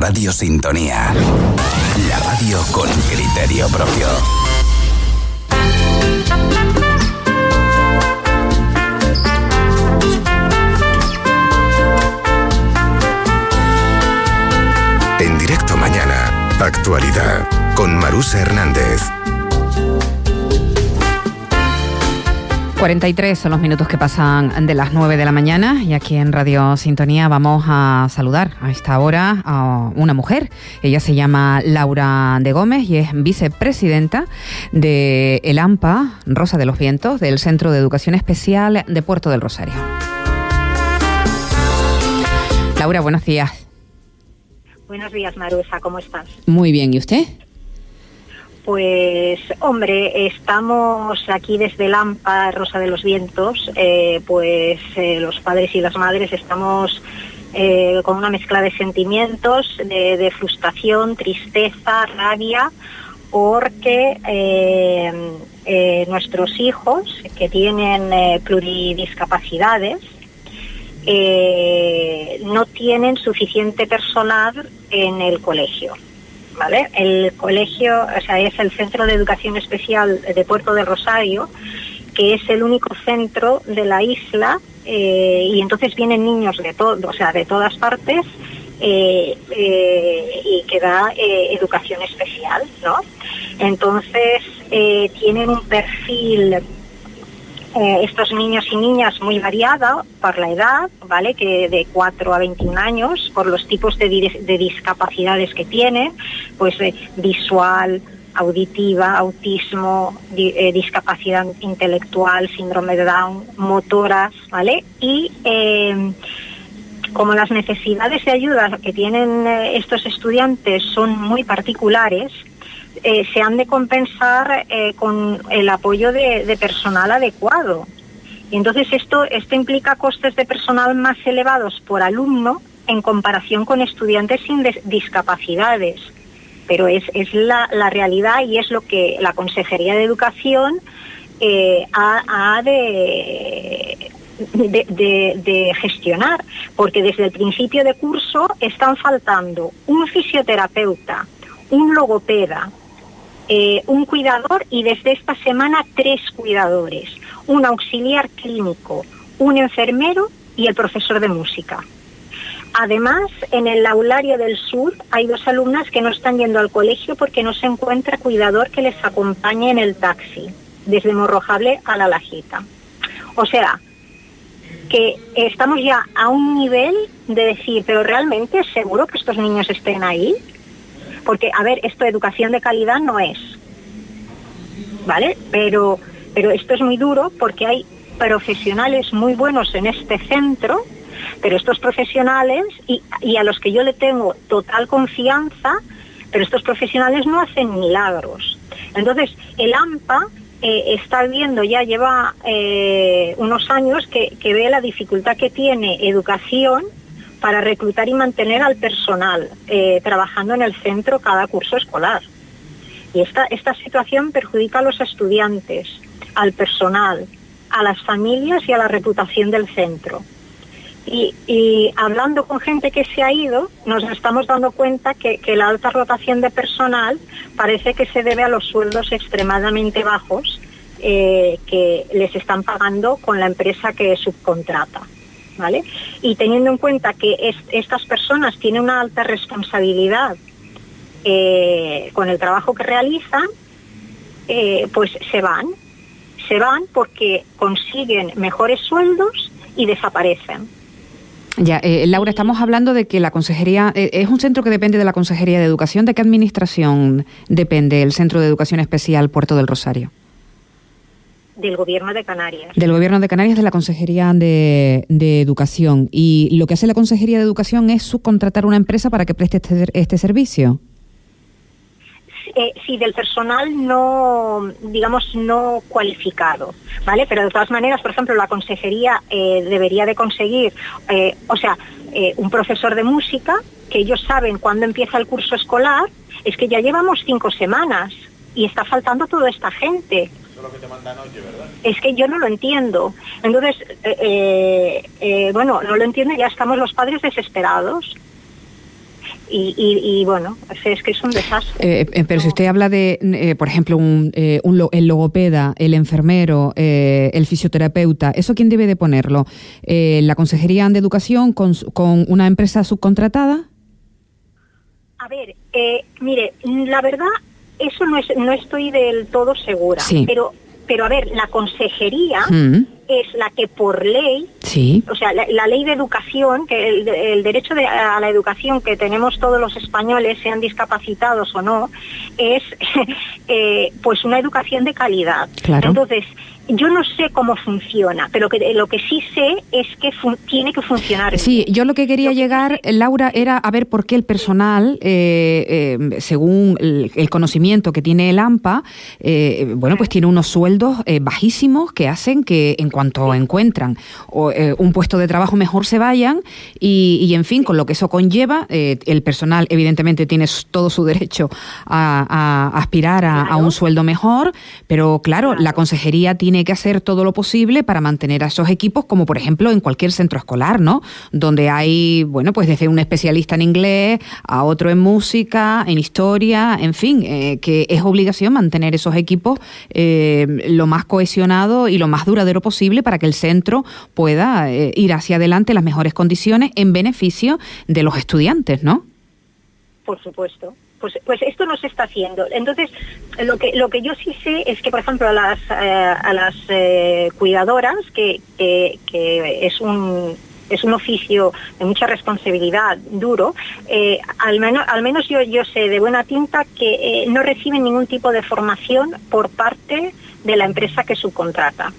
Radio Sintonía. La radio con criterio propio. En directo mañana, actualidad con Marusa Hernández. 43 son los minutos que pasan de las 9 de la mañana y aquí en Radio Sintonía vamos a saludar a esta hora a una mujer. Ella se llama Laura de Gómez y es vicepresidenta de el AMPA Rosa de los Vientos, del Centro de Educación Especial de Puerto del Rosario. Laura, buenos días. Buenos días, Marusa, ¿cómo estás? Muy bien, ¿y usted? Pues, hombre, estamos aquí desde el AMPA Rosa de los Vientos, los padres y las madres estamos con una mezcla de sentimientos, de frustración, tristeza, rabia, porque nuestros hijos que tienen pluridiscapacidades no tienen suficiente personal en el colegio. ¿Vale? El colegio, o sea, es el Centro de Educación Especial de Puerto del Rosario, que es el único centro de la isla, y entonces vienen niños de todas partes, y que da educación especial, ¿no? Entonces tienen un perfil, estos niños y niñas, muy variado por la edad, ¿vale? Que de 4 a 21 años, por los tipos de discapacidades que tienen, pues visual, auditiva, autismo, discapacidad intelectual, síndrome de Down, motoras, ¿vale? Y como las necesidades de ayuda que tienen estos estudiantes son muy particulares, se han de compensar con el apoyo de personal adecuado. Y entonces esto implica costes de personal más elevados por alumno en comparación con estudiantes sin discapacidades. Pero es la realidad y es lo que la Consejería de Educación ha de gestionar, porque desde el principio de curso están faltando un fisioterapeuta, un logopeda, un cuidador y desde esta semana 3 cuidadores, un auxiliar clínico, un enfermero y el profesor de música. Además, en el aulario del sur hay 2 alumnas que no están yendo al colegio porque no se encuentra cuidador que les acompañe en el taxi, desde Morrojable a La Lajita. O sea, que estamos ya a un nivel de decir, pero ¿realmente es seguro que estos niños estén ahí? Porque, a ver, esto de educación de calidad no es, ¿vale? Pero esto es muy duro porque hay profesionales muy buenos en este centro, pero estos profesionales, y a los que yo le tengo total confianza, pero estos profesionales no hacen milagros. Entonces, el AMPA está viendo, ya lleva unos años que ve la dificultad que tiene educación para reclutar y mantener al personal trabajando en el centro cada curso escolar. Y esta situación perjudica a los estudiantes, al personal, a las familias y a la reputación del centro. Y hablando con gente que se ha ido, nos estamos dando cuenta que la alta rotación de personal parece que se debe a los sueldos extremadamente bajos que les están pagando con la empresa que subcontrata. ¿Vale? Y teniendo en cuenta que estas personas tienen una alta responsabilidad con el trabajo que realizan, pues se van porque consiguen mejores sueldos y desaparecen. Ya, Laura, estamos hablando de que la Consejería es un centro que depende de la Consejería de Educación. ¿De qué administración depende el Centro de Educación Especial Puerto del Rosario? Del Gobierno de Canarias. Del Gobierno de Canarias, de la Consejería de Educación. Y lo que hace la Consejería de Educación es subcontratar una empresa para que preste este servicio. Sí, del personal no cualificado, ¿vale? Pero de todas maneras, por ejemplo, la Consejería debería de conseguir, un profesor de música, que ellos saben cuándo empieza el curso escolar. Es que ya llevamos 5 semanas y está faltando toda esta gente. Eso es lo que te mandan hoy, ¿verdad? Es que yo no lo entiendo. Entonces, no lo entiendo, ya estamos los padres desesperados. Y bueno, es que es un desastre. Pero si usted habla de, por ejemplo, el logopeda, el enfermero, el fisioterapeuta, ¿eso quién debe de ponerlo? ¿La Consejería de Educación con una empresa subcontratada? A ver, mire, la verdad, eso no estoy del todo segura. Sí. Pero a ver, la consejería es la que por ley, sí, o sea, la ley de educación, que el derecho a la educación que tenemos todos los españoles, sean discapacitados o no, es pues una educación de calidad. Claro. Entonces, yo no sé cómo funciona, pero lo que sí sé es que tiene que funcionar. Sí, yo lo que quería llegar, Laura, era a ver por qué el personal, según el conocimiento que tiene el AMPA, bueno, pues tiene unos sueldos bajísimos que hacen que en cuanto encuentran un puesto de trabajo mejor se vayan y en fin, con lo que eso conlleva, el personal evidentemente tiene todo su derecho a aspirar a un sueldo mejor, pero claro, la consejería tiene que hacer todo lo posible para mantener a esos equipos, como por ejemplo en cualquier centro escolar, ¿no? Donde hay, bueno, pues desde un especialista en inglés a otro en música, en historia, en fin, que es obligación mantener esos equipos lo más cohesionado y lo más duradero posible para que el centro pueda ir hacia adelante en las mejores condiciones en beneficio de los estudiantes, ¿no? Por supuesto. Pues esto no se está haciendo. Entonces, lo que yo sí sé es que, por ejemplo, a las cuidadoras, que es un oficio de mucha responsabilidad, duro, al menos yo sé de buena tinta que no reciben ningún tipo de formación por parte de la empresa que subcontrata.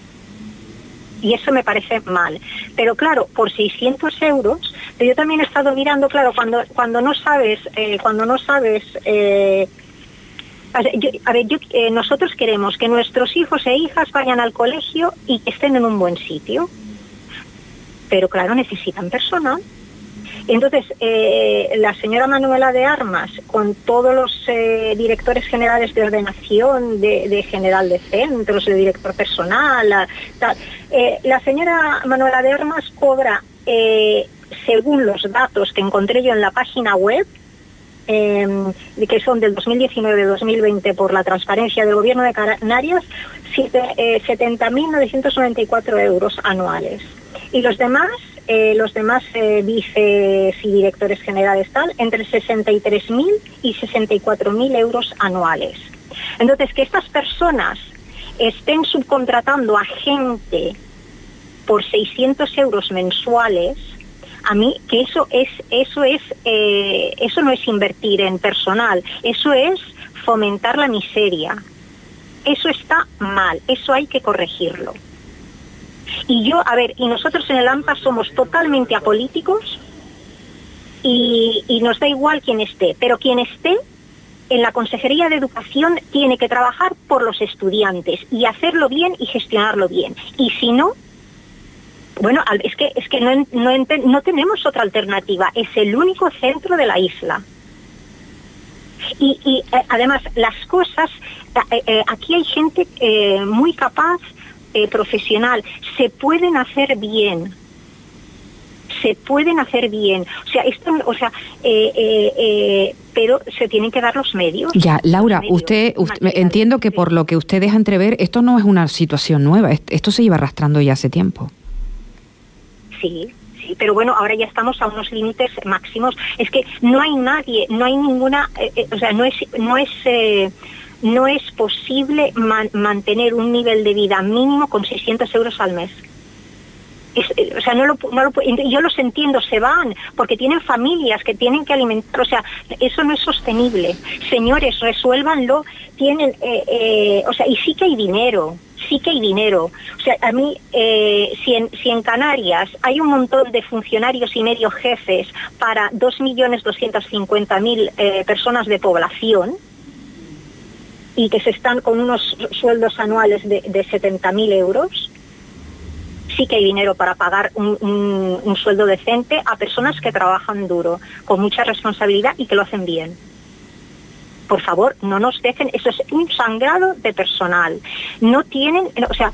Y eso me parece mal. Pero claro, por 600 euros, yo también he estado mirando, claro, cuando no sabes, nosotros queremos que nuestros hijos e hijas vayan al colegio y que estén en un buen sitio. Pero claro, necesitan personal. Entonces, la señora Manuela de Armas, con todos los directores generales de ordenación, de general de centros, de director personal, la señora Manuela de Armas cobra, según los datos que encontré yo en la página web, que son del 2019-2020 por la transparencia del Gobierno de Canarias, 70.994 euros anuales. Y los demás vices y directores generales entre 63.000 y 64.000 euros anuales. Entonces, que estas personas estén subcontratando a gente por 600 euros mensuales, a mí que eso no es invertir en personal, eso es fomentar la miseria. Eso está mal, eso hay que corregirlo. Y nosotros en el AMPA somos totalmente apolíticos y nos da igual quién esté, pero quien esté en la Consejería de Educación tiene que trabajar por los estudiantes y hacerlo bien y gestionarlo bien. Y si no, bueno, es que no tenemos otra alternativa, es el único centro de la isla. Y además las cosas, aquí hay gente muy capaz, profesional, se pueden hacer bien. Pero se tienen que dar los medios. Ya, Laura, usted entiendo que por lo que usted deja entrever, esto no es una situación nueva, esto se lleva arrastrando ya hace tiempo. Sí, pero bueno, ahora ya estamos a unos límites máximos. Es que no hay nadie, no hay ninguna, no es posible mantener un nivel de vida mínimo con 600 euros al mes. Yo los entiendo, se van, porque tienen familias que tienen que alimentar, eso no es sostenible. Señores, resuélvanlo, y sí que hay dinero. A mí, si en Canarias hay un montón de funcionarios y medio jefes para 2.250.000 personas de población, y que se están con unos sueldos anuales de 70.000 euros, sí que hay dinero para pagar un sueldo decente a personas que trabajan duro, con mucha responsabilidad y que lo hacen bien. Por favor, no nos dejen, eso es un sangrado de personal. No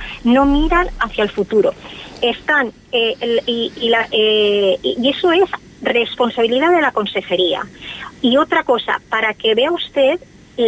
miran hacia el futuro. Están, y eso es responsabilidad de la consejería. Y otra cosa, para que vea usted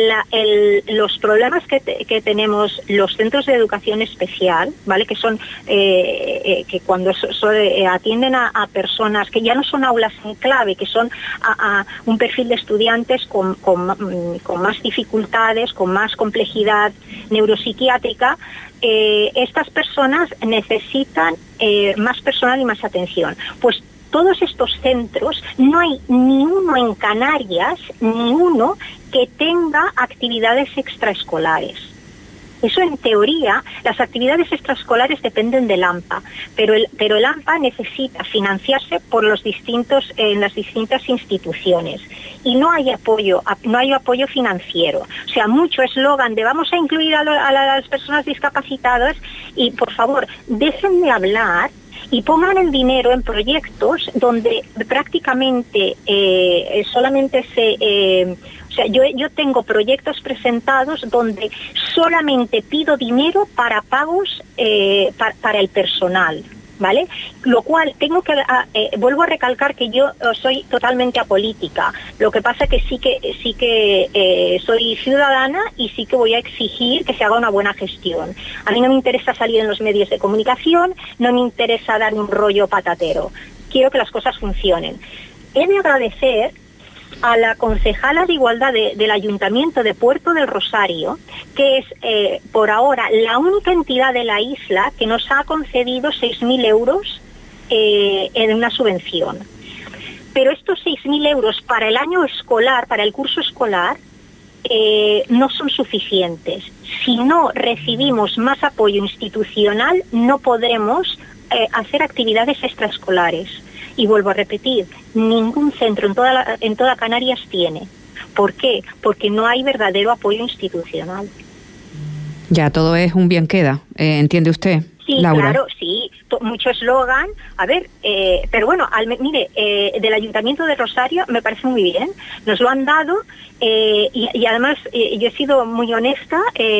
los problemas que tenemos los centros de educación especial, ¿vale? Que son que cuando atienden a personas que ya no son aulas en clave, que son a un perfil de estudiantes con más dificultades, con más complejidad neuropsiquiátrica. Estas personas necesitan más personal y más atención. Pues todos estos centros, no hay ni uno en Canarias, ni uno que tenga actividades extraescolares. Eso en teoría, las actividades extraescolares dependen del AMPA, pero el AMPA necesita financiarse en las distintas instituciones y no hay apoyo financiero. O sea, mucho eslogan de vamos a incluir a las personas discapacitadas y por favor, dejen de hablar y pongan el dinero en proyectos donde prácticamente solamente o sea, yo tengo proyectos presentados donde solamente pido dinero para pagos para el personal, ¿vale? Lo cual vuelvo a recalcar que yo soy totalmente apolítica. Lo que pasa que sí que soy ciudadana y sí que voy a exigir que se haga una buena gestión. A mí no me interesa salir en los medios de comunicación, no me interesa dar un rollo patatero. Quiero que las cosas funcionen. He de agradecer a la concejala de Igualdad del Ayuntamiento de Puerto del Rosario, que es por ahora la única entidad de la isla que nos ha concedido 6.000 euros en una subvención. Pero estos 6.000 euros para el año escolar, para el curso escolar, no son suficientes. Si no recibimos más apoyo institucional, no podremos hacer actividades extraescolares. Y vuelvo a repetir, ningún centro en toda Canarias tiene. ¿Por qué? Porque no hay verdadero apoyo institucional. Ya, todo es un bien queda, ¿entiende usted, Sí, Laura? Claro, sí, mucho eslogan. A ver, pero bueno, mire, del Ayuntamiento de Rosario me parece muy bien, nos lo han dado y además yo he sido muy honesta,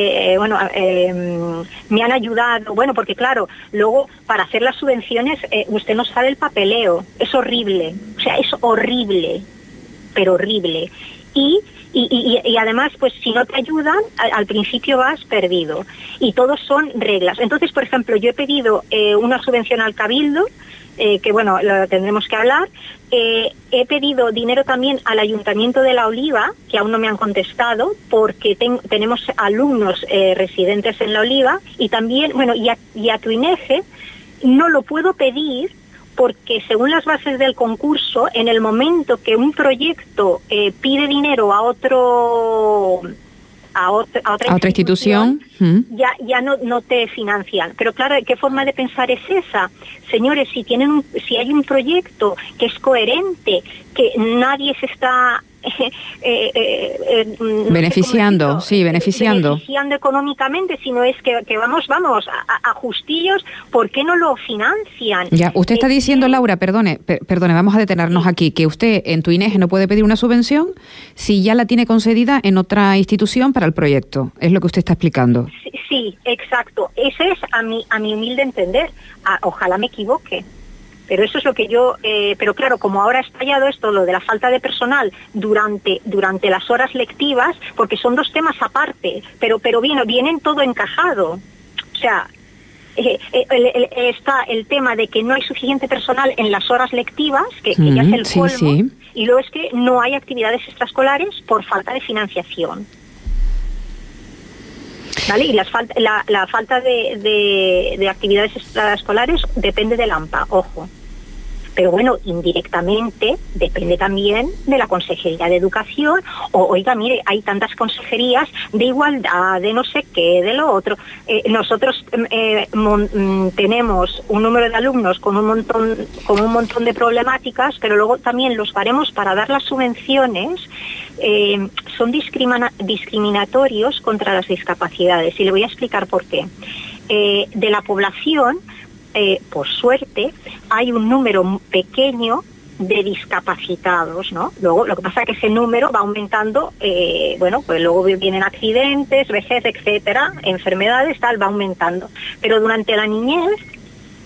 me han ayudado, bueno, porque claro, luego para hacer las subvenciones usted no sabe el papeleo, es horrible, o sea, es horrible, pero horrible. Y además, pues si no te ayudan, al principio vas perdido. Y todos son reglas. Entonces, por ejemplo, yo he pedido una subvención al Cabildo, que bueno, lo tendremos que hablar. He pedido dinero también al Ayuntamiento de La Oliva, que aún no me han contestado, porque tenemos alumnos residentes en La Oliva. Y también, bueno, y a Tuineje no lo puedo pedir, porque según las bases del concurso, en el momento que un proyecto pide dinero a otra institución, ya no te financian. Pero claro, ¿qué forma de pensar es esa? Señores, si hay un proyecto que es coherente, que nadie se está beneficiando económicamente, sino es que vamos a justillos, ¿por qué no lo financian? Ya, usted está diciendo, Laura, perdone, vamos a detenernos aquí, que usted en Tuineje no puede pedir una subvención si ya la tiene concedida en otra institución para el proyecto, es lo que usted está explicando. Sí, exacto, ese es a mi humilde entender, ojalá me equivoque. Pero eso es lo que yo... pero claro, como ahora ha estallado esto, lo de la falta de personal durante las horas lectivas, porque son dos temas aparte, pero vienen todo encajado. O sea, está el tema de que no hay suficiente personal en las horas lectivas, que ya es el colmo, sí. Y luego es que no hay actividades extraescolares por falta de financiación. ¿Vale? Y la falta de actividades extraescolares depende del AMPA, ojo. Pero bueno, indirectamente depende también de la Consejería de Educación. Oiga, mire, hay tantas consejerías de igualdad, de no sé qué, de lo otro. Nosotros tenemos un número de alumnos con un montón de problemáticas, pero luego también los baremos para dar las subvenciones son discriminatorios contra las discapacidades. Y le voy a explicar por qué. De la población, por suerte, hay un número pequeño de discapacitados, ¿no? Luego, lo que pasa es que ese número va aumentando, pues luego vienen accidentes, vejez, etcétera, enfermedades, tal, va aumentando. Pero durante la niñez,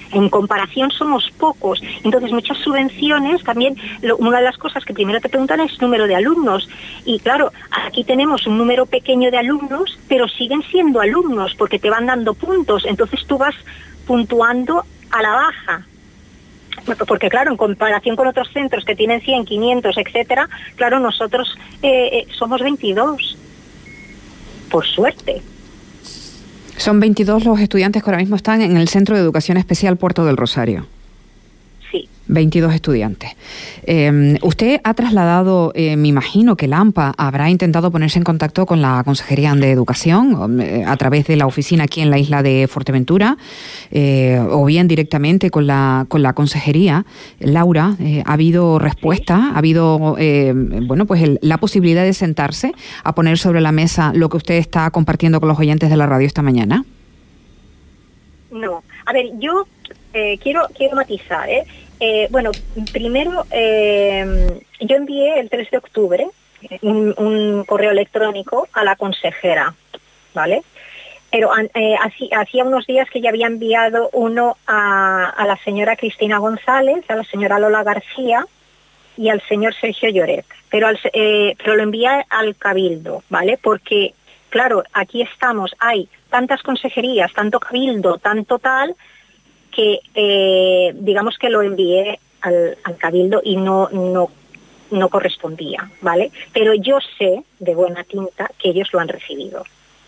En comparación somos pocos. Entonces muchas subvenciones también, una de las cosas que primero te preguntan es número de alumnos. Y claro, aquí tenemos un número pequeño de alumnos, pero siguen siendo alumnos porque te van dando puntos. Entonces tú vas puntuando a la baja. Porque claro, en comparación con otros centros que tienen 100, 500, etcétera, claro, nosotros somos 22. Por suerte. Son 22 los estudiantes que ahora mismo están en el Centro de Educación Especial Puerto del Rosario. Sí. 22 estudiantes. Usted ha trasladado, me imagino que la AMPA habrá intentado ponerse en contacto con la Consejería de Educación a través de la oficina aquí en la isla de Fuerteventura, o bien directamente con la Consejería. Laura, ¿ha habido respuesta? ¿Ha habido la posibilidad de sentarse a poner sobre la mesa lo que usted está compartiendo con los oyentes de la radio esta mañana? No. A ver, yo quiero matizar, primero, yo envié el 3 de octubre un correo electrónico a la consejera, ¿vale? Pero hacía unos días que ya había enviado uno a la señora Cristina González, a la señora Lola García y al señor Sergio Lloret. Pero lo envié al Cabildo, ¿vale? Porque, claro, aquí estamos, hay tantas consejerías, tanto Cabildo, tanto tal, que digamos que lo envié al Cabildo y no correspondía, ¿vale? Pero yo sé de buena tinta que ellos lo han recibido.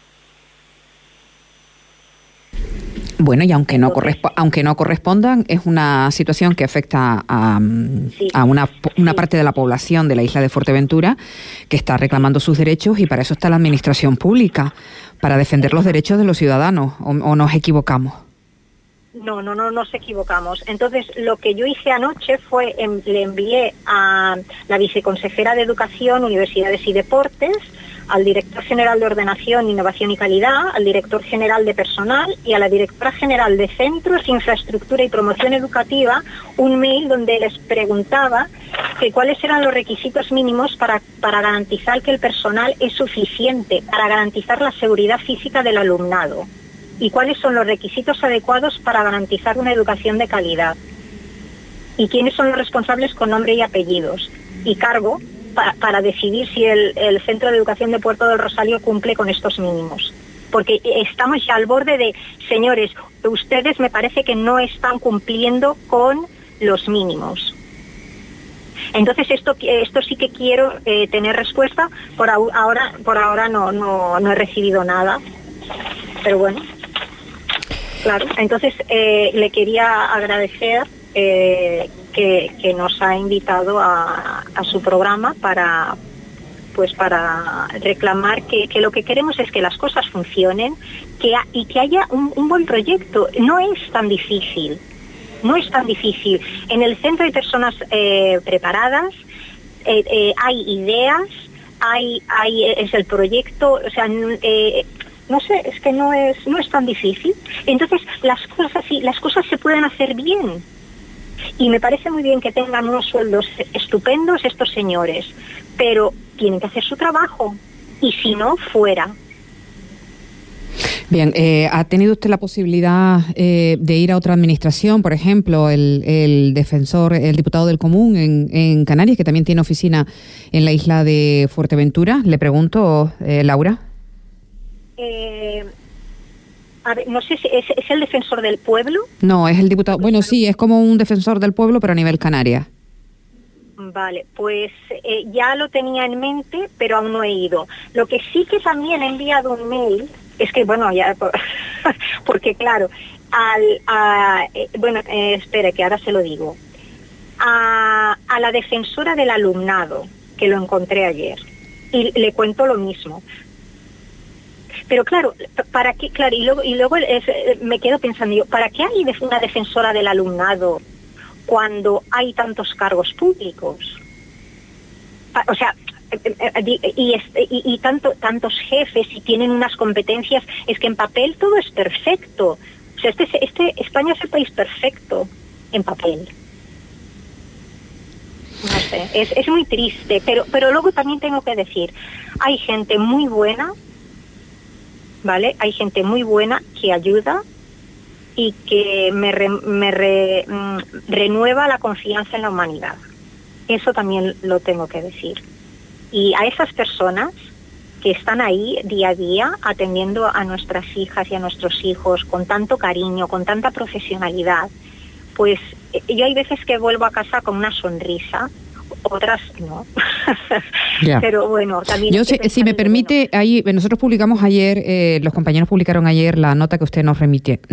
Bueno, y aunque no correspondan, es una situación que afecta a una parte de la población de la isla de Fuerteventura que está reclamando sus derechos, y para eso está la administración pública, para defender los derechos de los ciudadanos, o nos equivocamos. No nos equivocamos. Entonces, lo que yo hice anoche fue, le envié a la viceconsejera de Educación, Universidades y Deportes, al director general de Ordenación, Innovación y Calidad, al director general de Personal y a la directora general de Centros, Infraestructura y Promoción Educativa, un mail donde les preguntaba que cuáles eran los requisitos mínimos para garantizar que el personal es suficiente, para garantizar la seguridad física del alumnado, y cuáles son los requisitos adecuados para garantizar una educación de calidad, y quiénes son los responsables con nombre y apellidos y cargo para decidir si el Centro de Educación de Puerto del Rosario cumple con estos mínimos. Porque estamos ya al borde de, señores, ustedes me parece que no están cumpliendo con los mínimos. Entonces esto sí que quiero tener respuesta. Por ahora no he recibido nada, pero bueno. Claro, entonces le quería agradecer que nos ha invitado a su programa para reclamar que lo que queremos es que las cosas funcionen y que haya un buen proyecto. No es tan difícil. En el centro hay personas preparadas, hay ideas, es el proyecto, o sea, no sé, es que no es tan difícil. Entonces las cosas se pueden hacer bien. Y me parece muy bien que tengan unos sueldos estupendos estos señores, pero tienen que hacer su trabajo, y si no, fuera. Bien, ¿ha tenido usted la posibilidad de ir a otra administración? Por ejemplo, el diputado del Común en Canarias, que también tiene oficina en la isla de Fuerteventura. Le pregunto, Laura. A ver, no sé si es el defensor del pueblo. No, es el diputado. Bueno, sí, es como un defensor del pueblo, pero a nivel Canarias. Vale, pues ya lo tenía en mente, pero aún no he ido. Lo que sí que también he enviado un mail, es que, bueno, ya, porque claro, espere, que ahora se lo digo. A la defensora del alumnado, que lo encontré ayer, y le cuento lo mismo. Pero claro, ¿para qué? Claro, y luego me quedo pensando yo, ¿para qué hay una defensora del alumnado cuando hay tantos cargos públicos? O sea, y tantos jefes, y tienen unas competencias, es que en papel todo es perfecto. O sea, España es el país perfecto en papel. No sé, es muy triste, pero luego también tengo que decir, hay gente muy buena, ¿vale? Hay gente muy buena que ayuda y que me renueva la confianza en la humanidad. Eso también lo tengo que decir. Y a esas personas que están ahí día a día atendiendo a nuestras hijas y a nuestros hijos con tanto cariño, con tanta profesionalidad, pues yo hay veces que vuelvo a casa con una sonrisa, otras no. Yeah. Pero bueno, también... Yo, si me permite, bueno, ahí nosotros publicamos ayer, los compañeros publicaron ayer la nota que usted nos remite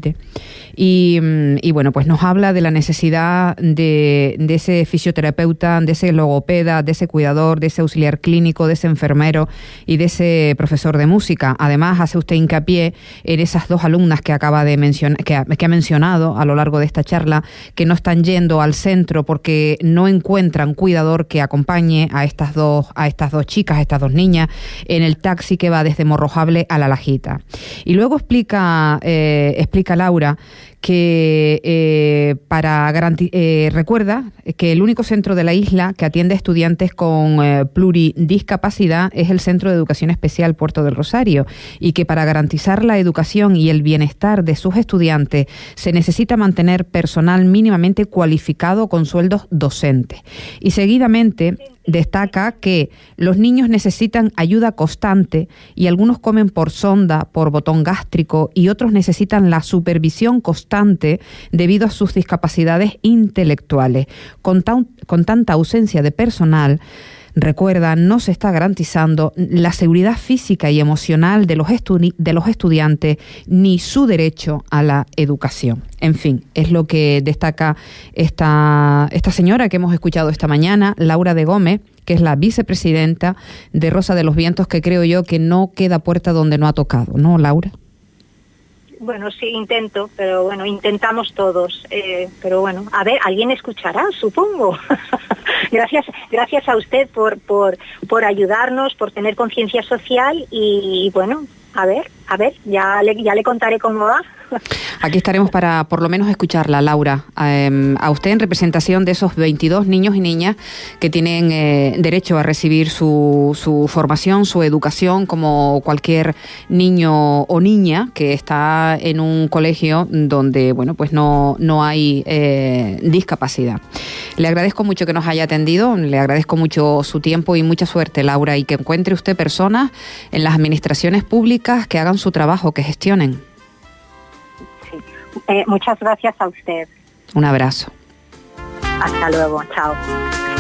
y bueno, pues nos habla de la necesidad de ese fisioterapeuta, de ese logopeda, de ese cuidador, de ese auxiliar clínico, de ese enfermero y de ese profesor de música. Además, hace usted hincapié en esas dos alumnas que acaba de mencionar, que ha mencionado a lo largo de esta charla, que no están yendo al centro porque no encuentran cuidador que acompañe a estas dos chicas, a estas dos niñas, en el taxi que va desde Morrojable a La Lajita. Y luego explica Laura que recuerda que el único centro de la isla que atiende a estudiantes con pluridiscapacidad es el Centro de Educación Especial Puerto del Rosario, y que para garantizar la educación y el bienestar de sus estudiantes se necesita mantener personal mínimamente cualificado con sueldos docentes. Y seguidamente destaca que los niños necesitan ayuda constante y algunos comen por sonda, por botón gástrico, y otros necesitan la supervisión constante debido a sus discapacidades intelectuales. Con tanta ausencia de personal, recuerda, no se está garantizando la seguridad física y emocional de los estudiantes ni su derecho a la educación. En fin, es lo que destaca esta señora que hemos escuchado esta mañana, Laura de Gómez, que es la vicepresidenta de Rosa de los Vientos, que creo yo que no queda puerta donde no ha tocado, ¿no, Laura? Bueno, sí, intento, pero bueno, intentamos todos. Pero bueno, a ver, alguien escuchará, supongo. Gracias a usted por ayudarnos, por tener conciencia social y bueno, a ver, ya le contaré cómo va. Aquí estaremos para por lo menos escucharla, Laura, a usted en representación de esos 22 niños y niñas que tienen derecho a recibir su formación, su educación, como cualquier niño o niña que está en un colegio donde, bueno, pues no hay discapacidad. Le agradezco mucho que nos haya atendido, le agradezco mucho su tiempo y mucha suerte, Laura, y que encuentre usted personas en las administraciones públicas que hagan su trabajo, que gestionen. Muchas gracias a usted. Un abrazo. Hasta luego, chao.